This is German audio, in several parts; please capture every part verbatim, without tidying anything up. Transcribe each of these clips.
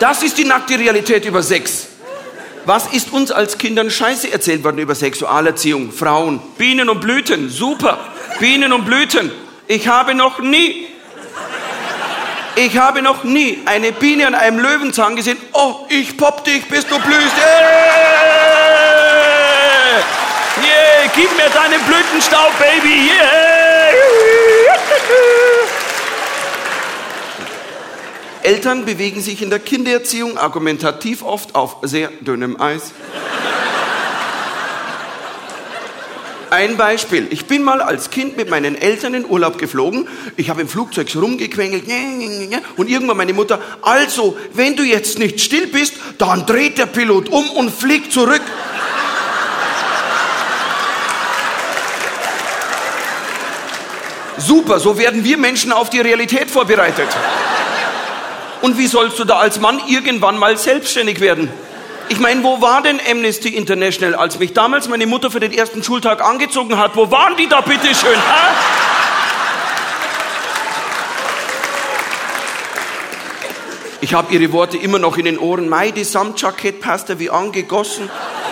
Das ist die nackte Realität über Sex. Was ist uns als Kindern Scheiße erzählt worden über Sexualerziehung? Frauen, Bienen und Blüten, super. Bienen und Blüten. Ich habe noch nie, ich habe noch nie eine Biene an einem Löwenzahn gesehen. Oh, ich popp dich, bis du blühst. Yeah, yeah, gib mir deinen Blütenstaub, Baby. Yeah. Eltern bewegen sich in der Kindererziehung argumentativ oft auf sehr dünnem Eis. Ein Beispiel. Ich bin mal als Kind mit meinen Eltern in Urlaub geflogen. Ich habe im Flugzeug so rumgequengelt. Und irgendwann meine Mutter, also, wenn du jetzt nicht still bist, dann dreht der Pilot um und fliegt zurück. Super, so werden wir Menschen auf die Realität vorbereitet. Und wie sollst du da als Mann irgendwann mal selbstständig werden? Ich meine, wo war denn Amnesty International, als mich damals meine Mutter für den ersten Schultag angezogen hat? Wo waren die da, bitteschön? Ha? Ich habe ihre Worte immer noch in den Ohren. Mei, das Samtjackett passt ja wie angegossen.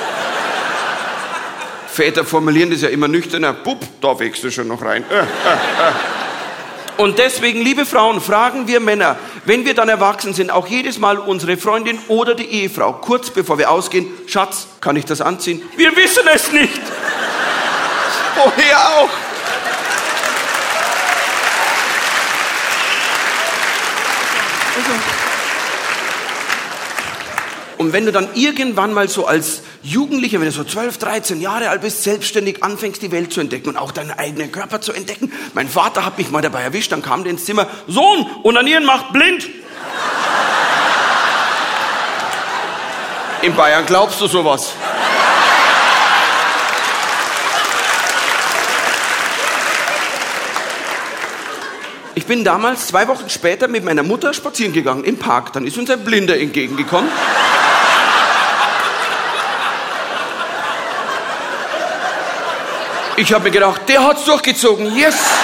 Väter formulieren das ja immer nüchterner. Bub, da wächst du schon noch rein. Äh, äh, äh. Und deswegen, liebe Frauen, fragen wir Männer, wenn wir dann erwachsen sind, auch jedes Mal unsere Freundin oder die Ehefrau, kurz bevor wir ausgehen, Schatz, kann ich das anziehen? Wir wissen es nicht. Woher auch? Und wenn du dann irgendwann mal so als Jugendlicher, wenn du so zwölf, dreizehn Jahre alt bist, selbstständig anfängst, die Welt zu entdecken und auch deinen eigenen Körper zu entdecken. Mein Vater hat mich mal dabei erwischt, dann kam der ins Zimmer. Sohn, Onanieren macht blind. In Bayern glaubst du sowas? Ich bin damals zwei Wochen später mit meiner Mutter spazieren gegangen im Park. Dann ist uns ein Blinder entgegengekommen. Ich habe mir gedacht, der hat's durchgezogen. Yes!